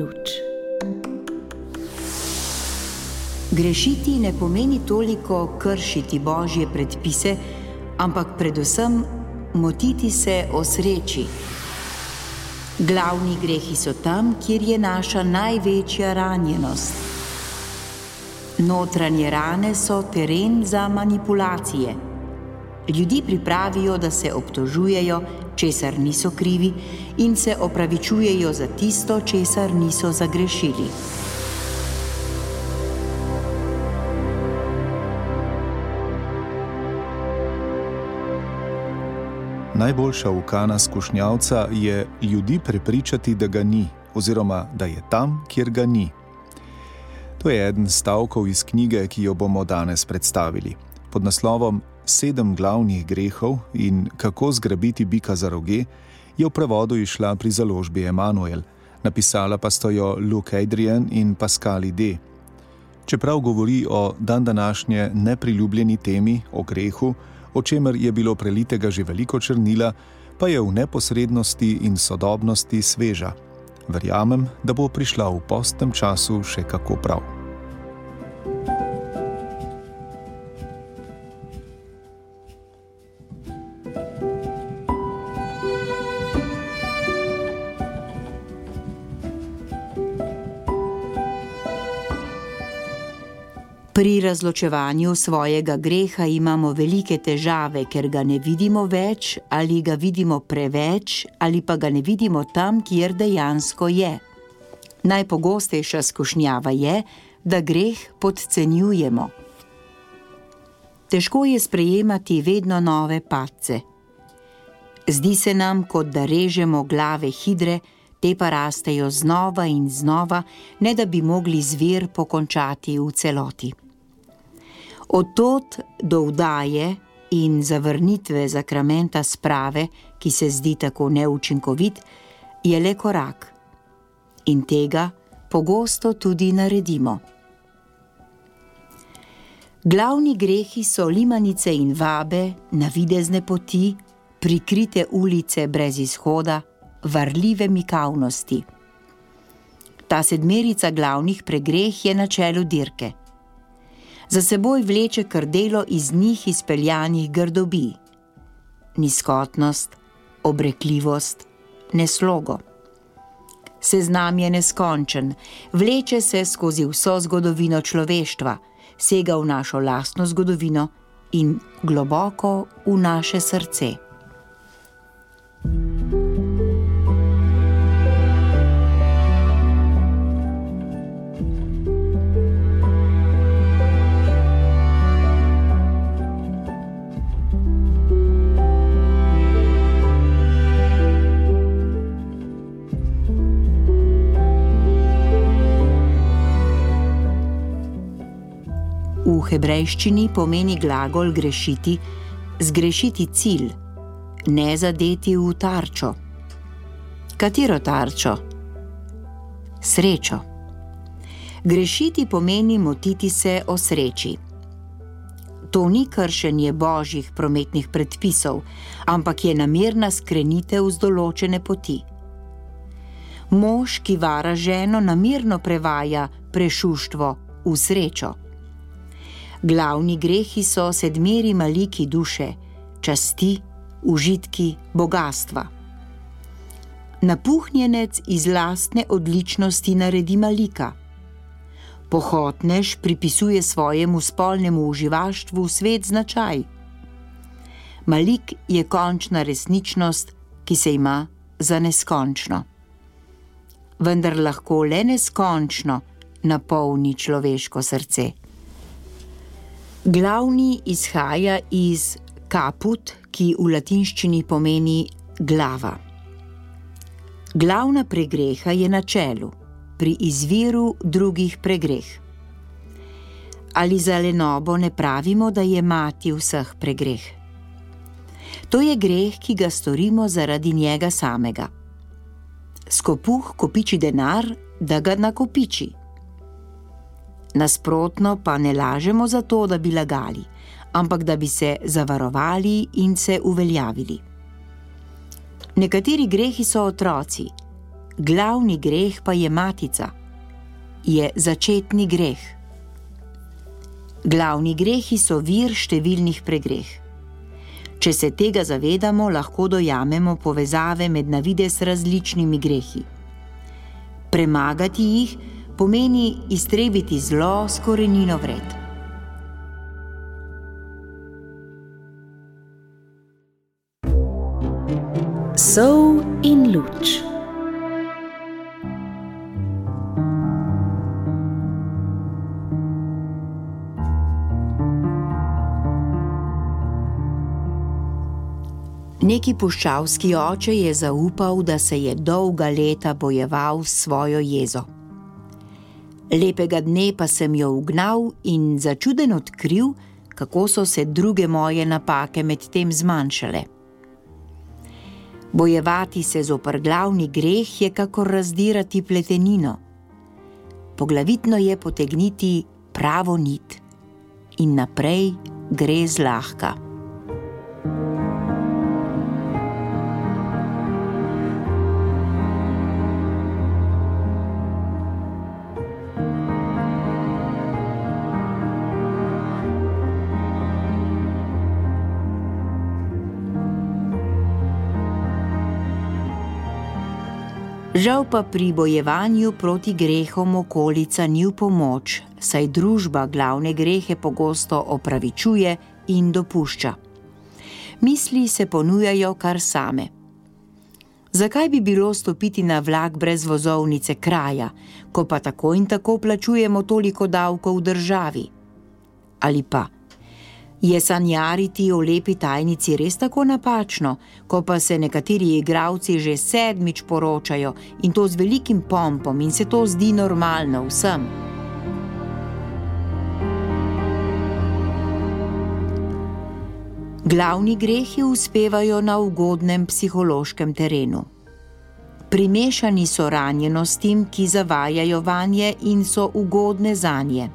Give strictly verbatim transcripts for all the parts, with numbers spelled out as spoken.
ključ. Grešiti ne pomeni toliko kršiti Božje predpise, ampak predvsem motiti se o sreči. Glavni grehi so tam, kjer je naša največja ranjenost. Notranje rane so teren za manipulacije. Ljudi pripravijo, da se obtožujejo, česar niso krivi, in se opravičujejo za tisto, česar niso zagrešili. Najboljša ukana skušnjavca je ljudi prepričati, da ga ni, oziroma da je tam, kjer ga ni. To je eden stavkov iz knjige, ki jo bomo danes predstavili. Pod naslovom Sedem glavnih grehov in kako zgrabiti bika za roge je v prevodu izšla pri založbi Emanuel, napisala pa sta jo Luke Adrian in Pascal Ide. Čeprav govori o dandanašnje nepriljubljeni temi, o grehu, o čemer je bilo prelitega že veliko črnila, pa je v neposrednosti in sodobnosti sveža. Verjamem, da bo prišla v postnem času še kako prav. Pri razločevanju svojega greha imamo velike težave, ker ga ne vidimo več ali ga vidimo preveč ali pa ga ne vidimo tam, kjer dejansko je. Najpogostejša skušnjava je, da greh podcenjujemo. Težko je sprejemati vedno nove padce. Zdi se nam, kot da režemo glave hidre, te pa rastejo znova in znova, ne da bi mogli zvir pokončati v celoti. Od tod do vdaje in zavrnitve zakramenta sprave, ki se zdi tako neučinkovit, je le korak. In tega pogosto tudi naredimo. Glavni grehi so limanice in vabe, navidezne poti, prikrite ulice brez izhoda, varljive mikavnosti. Ta sedmerica glavnih pregreh je na čelu dirke. Za seboj vleče krdelo iz njih izpeljanih grdobij. Nizkotnost, obrekljivost, neslogo. Seznam je neskončen, vleče se skozi vso zgodovino človeštva, sega v našo lastno zgodovino in globoko v naše srce. V hebrejščini pomeni glagol grešiti, zgrešiti cilj, ne zadeti v tarčo. Katero tarčo? Srečo. Grešiti pomeni motiti se o sreči. To ni kršenje božjih prometnih predpisov, ampak je namerna skrenitev z določene poti. Mož, ki vara ženo, namerno prevaja prešuštvo v srečo. Glavni grehi so sedmeri maliki duše, časti, užitki, bogastva. Napuhnjenec iz lastne odličnosti naredi malika. Pohotnež pripisuje svojemu spolnemu uživaštvu svet značaj. Malik je končna resničnost, ki se ima za neskončno. Vendar lahko le neskončno napolni človeško srce. Glavni izhaja iz caput, ki v latinščini pomeni glava. Glavna pregreha je na čelu, pri izviru drugih pregreh. Ali za lenobo ne pravimo, da je mati vseh pregreh? To je greh, ki ga storimo zaradi njega samega. Skopuh kopiči denar, da ga nakopiči. Nasprotno pa ne lažemo zato, da bi lagali, ampak da bi se zavarovali in se uveljavili. Nekateri grehi so otroci, Glavni greh pa je matica, je začetni greh. Glavni grehi so vir številnih pregreh. Če se tega zavedamo, lahko dojamemo povezave med navidez različnimi grehi. Premagati jih pomeni iztrebiti zlo s korenino vred. Sol in luč. Neki puščavski oče je zaupal, da se je dolga leta bojeval s svojo jezo. Lepega dne pa sem jo ugnal in začuden odkril, kako so se druge moje napake med tem zmanjšale. Bojevati se zoper glavni greh je kakor razdirati pletenino. Poglavitno je potegniti pravo nit in naprej gre zlahka. Žal pa pri bojevanju proti grehom okolica ni v pomoč, saj družba glavne grehe pogosto opravičuje in dopušča. Misli se ponujajo kar same. Zakaj bi bilo stopiti na vlak brez vozovnice kraja, ko pa tako in tako plačujemo toliko davkov v državi? Ali pa, je sanjariti o lepi tajnici res tako napačno, ko pa se nekateri igralci že sedmič poročajo in to z velikim pompom in se to zdi normalno vsem? Glavni grehi uspevajo na ugodnem psihološkem terenu. Primešani so ranjenostim, ki zavajajo vanje in so ugodne zanje.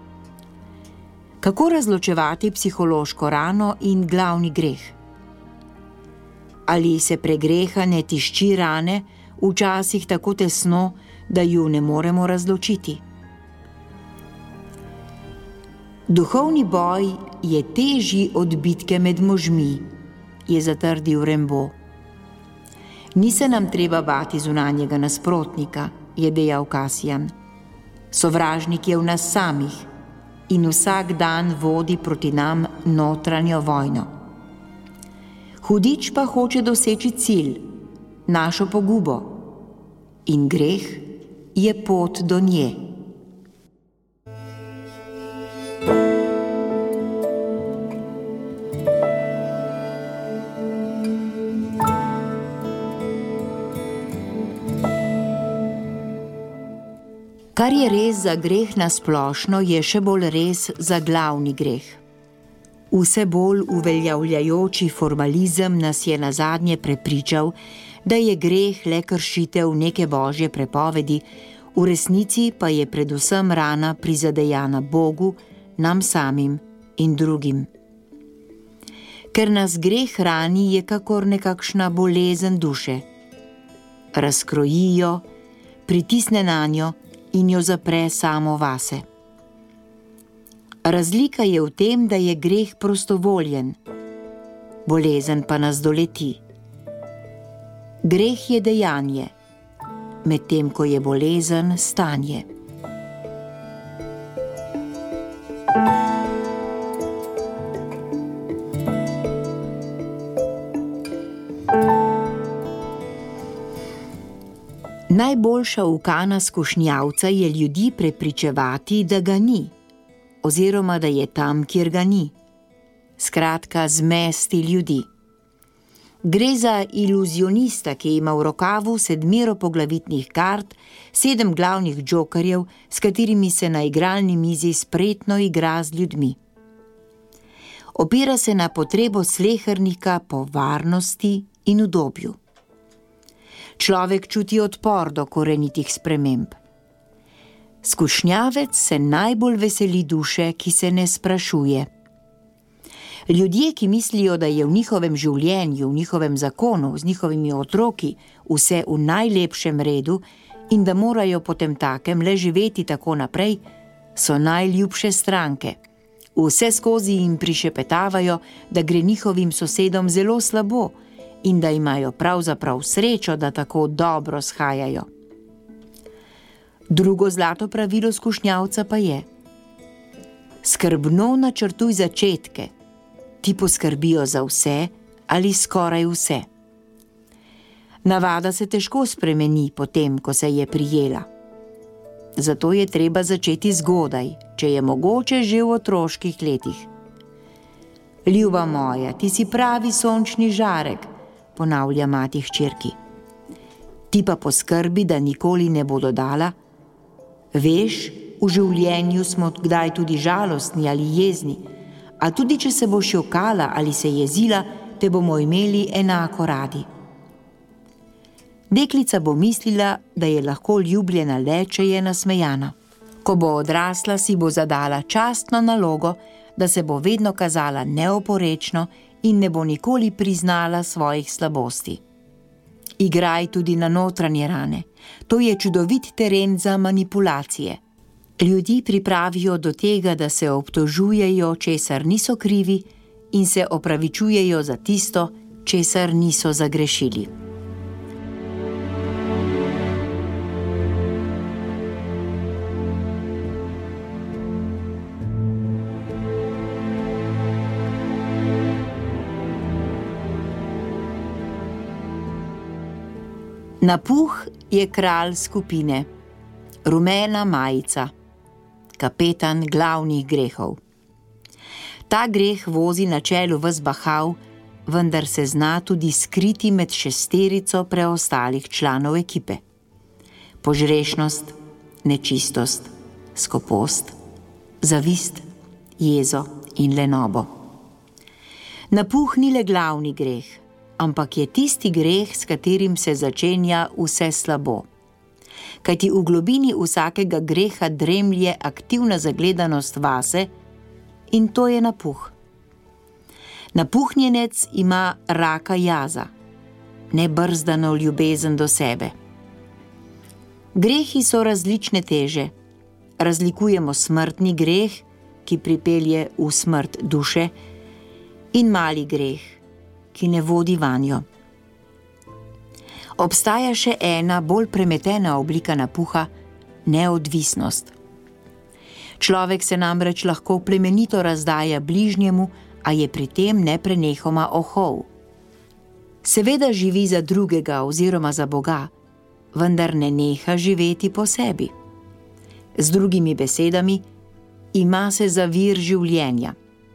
Kako razločevati psihološko rano in glavni greh? Ali se pregreha ne tišči rane, včasih tako tesno, da ju ne moremo razločiti? Duhovni boj je težji od bitke med možmi, je zatrdil Rimbaud. Ni se nam treba bati zunanjega nasprotnika, je dejal Cassian. Sovražnik je v nas samih in vsak dan vodi proti nam notranjo vojno. Hudič pa hoče doseči cilj, našo pogubo, in greh je pot do nje. Kar je res za greh na splošno, je še bolj res za glavni greh. Vse bolj uveljavljajoči formalizem nas je nazadnje prepričal, da je greh le kršitev neke božje prepovedi, v resnici pa je predvsem rana prizadejana Bogu, nam samim in drugim. Ker nas greh rani, je kakor nekakšna bolezen duše. Razkroji jo, pritisne nanjo in jo zapre samo vase. Razlika je v tem, da je greh prostovoljen, bolezen pa nas doleti. Greh je dejanje, medtem ko je bolezen stanje. Najboljša ukana skušnjavca je ljudi prepričevati, da ga ni, oziroma da je tam, kjer ga ni. Skratka, zmesti ljudi. Gre za iluzionista, ki ima v rokavu sedmero poglavitnih kart, sedem glavnih džokerjev, s katerimi se na igralni mizi spretno igra z ljudmi. Opira se na potrebo slehernika po varnosti in udobju. Človek čuti odpor do korenitih sprememb. Skušnjavec se najbolj veseli duše, ki se ne sprašuje. Ljudje, ki mislijo, da je v njihovem življenju, v njihovem zakonu, z njihovimi otroki vse v najlepšem redu in da morajo potem takem le živeti tako naprej, so najljubše stranke. Vse skozi jim prišepetavajo, da gre njihovim sosedom zelo slabo in da imajo pravzaprav srečo, da tako dobro shajajo. Drugo zlato pravilo skušnjavca pa je: skrbno načrtuj začetke, ti poskrbijo za vse ali skoraj vse. Navada se težko spremeni potem, ko se je prijela. Zato je treba začeti zgodaj, če je mogoče že v otroških letih. Ljuba moja, ti si pravi sončni žarek, ponavlja mati hčerki. Ti pa poskrbi, da nikoli ne bo dodala: veš, v življenju smo kdaj tudi žalostni ali jezni, a tudi če se boš jokala ali se jezila, te bomo imeli enako radi. Deklica bo mislila, da je lahko ljubljena le, če je nasmejana. Ko bo odrasla, si bo zadala častno nalogo, da se bo vedno kazala neoporečno in ne bo nikoli priznala svojih slabosti. Igraj tudi na notranje rane. To je čudovit teren za manipulacije. Ljudi pripravijo do tega, da se obtožujejo, česar niso krivi, in se opravičujejo za tisto, česar niso zagrešili. Napuh je kralj skupine, rumena majica, kapetan glavnih grehov. Ta greh vozi na čelu ves bahav, vendar se zna tudi skriti med šesterico preostalih članov ekipe. Požrešnost, nečistost, skopost, zavist, jezo in lenobo. Napuh ni le glavni greh, ampak je tisti greh, s katerim se začenja vse slabo. Kajti v globini vsakega greha dremlje aktivna zagledanost vase in to je napuh. Napuhnjenec ima raka jaza, nebrzdano ljubezen do sebe. Grehi so različne teže. Razlikujemo smrtni greh, ki pripelje v smrt duše, in mali greh, ki ne vodi vanjo. Obstaja še ena bolj premetena oblika napuha, neodvisnost. Človek se namreč lahko plemenito razdaja bližnjemu, a je pri tem neprenehoma ohol. Seveda živi za drugega oziroma za Boga, vendar ne neha živeti po sebi. Z drugimi besedami, ima se za vir življenja.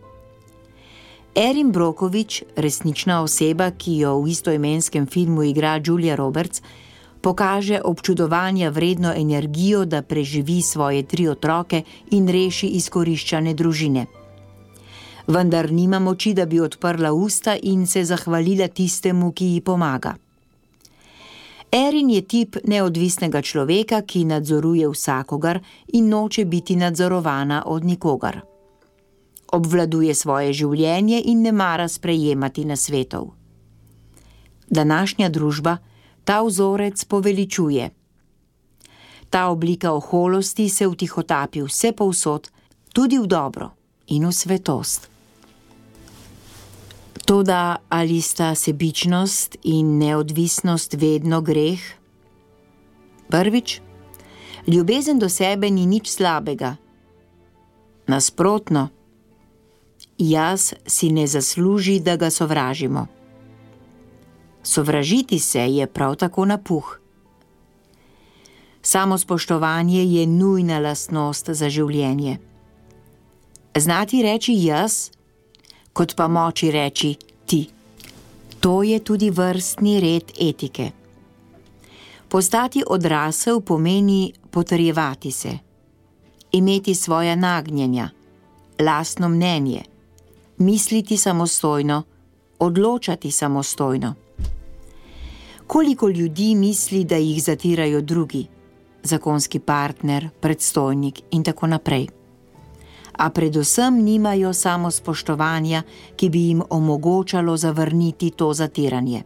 Erin Brockovich, resnična oseba, ki jo v istoimenskem filmu igra Julia Roberts, pokaže občudovanja vredno energijo, da preživi svoje tri otroke in reši izkoriščane družine. Vendar nima moči, da bi odprla usta in se zahvalila tistemu, ki ji pomaga. Erin je tip neodvisnega človeka, ki nadzoruje vsakogar in noče biti nadzorovana od nikogar. Obvladuje svoje življenje in ne mara sprejemati nasvetov. Današnja družba ta vzorec poveličuje. Ta oblika oholosti se vtihotapi vse povsod, tudi v dobro in v svetost. Toda ali sta sebičnost in neodvisnost vedno greh? Prvič, ljubezen do sebe ni nič slabega. Nasprotno, jaz si ne zasluži, da ga sovražimo. Sovražiti se je prav tako napuh. Samospoštovanje je nujna lastnost za življenje. Znati reči jaz, kot pa moči reči ti. To je tudi vrstni red etike. Postati odrasel pomeni potrjevati se, imeti svoja nagnjenja, lastno mnenje, misliti samostojno, odločati samostojno. Koliko ljudi misli, da jih zatirajo drugi, zakonski partner, predstojnik in tako naprej. a predvsem nimajo samospoštovanja, ki bi jim omogočalo zavrniti to zatiranje.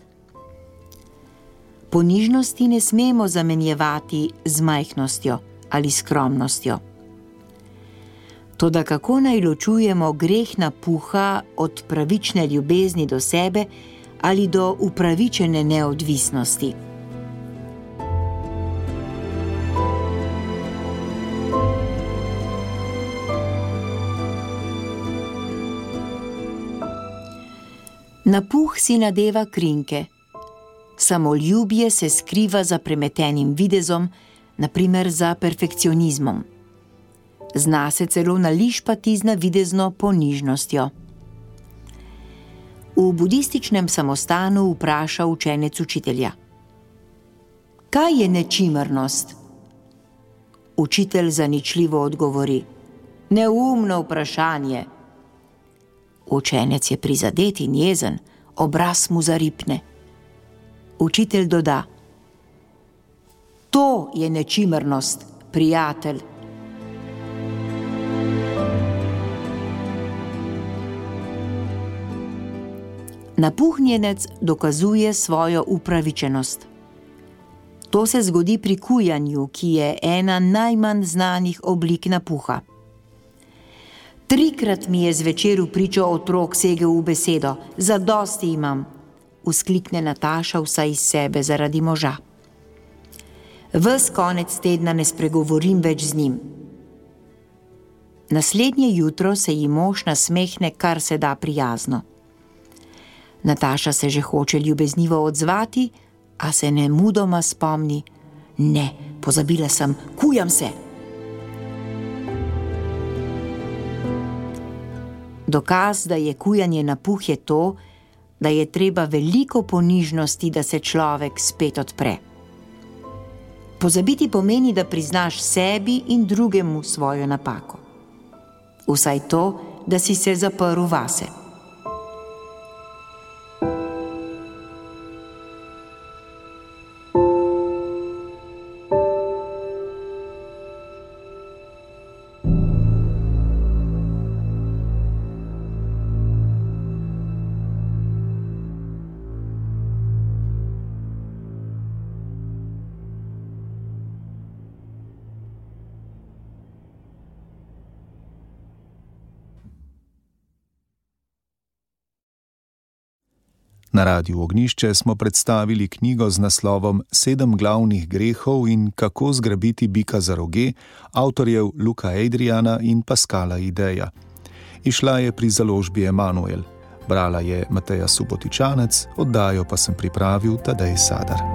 Ponižnosti ne smemo zamenjevati z majhnostjo ali skromnostjo. Toda kako naj ločujemo greh napuha od pravične ljubezni do sebe ali do upravičene neodvisnosti? Napuh si nadeva krinke. Samoljubje se skriva za premetenim videzom, na primer za perfekcionizmom. Zna se celo nališpati z navidezno ponižnostjo. V budističnem samostanu vpraša učenec učitelja: kaj je nečimrnost? Učitelj zaničljivo odgovori: neumno vprašanje. Učenec je prizadet in jezen, obraz mu zaripne. Učitelj doda: to je nečimrnost, prijatelj. Napuhnjenec dokazuje svojo upravičenost. To se zgodi pri kujanju, ki je ena najmanj znanih oblik napuha. Trikrat mi je zvečer v pričo otrok segel v besedo: zadosti imam, vzklikne Nataša vsa iz sebe zaradi moža. Ves konec tedna ne spregovorim več z njim. Naslednje jutro se ji mož nasmehne kar se da prijazno. Nataša se že hoče ljubeznivo odzvati, a se nemudoma spomni: ne, pozabila sem, kujam se. Dokaz, da je kujanje napuh, je to, da je treba veliko ponižnosti, da se človek spet odpre. Pozabiti pomeni, da priznaš sebi in drugemu svojo napako. Vsaj to, da si se zaprl vase. Na Radiu Ognjišče smo predstavili knjigo z naslovom Sedem glavnih grehov in kako zgrabiti bika za roge, avtorjev Luka Adriana in Pascala Ideja. Izšla je pri založbi Emanuel. Brala je Mateja Subotičanec, oddajo pa sem pripravil Tadej Sadar.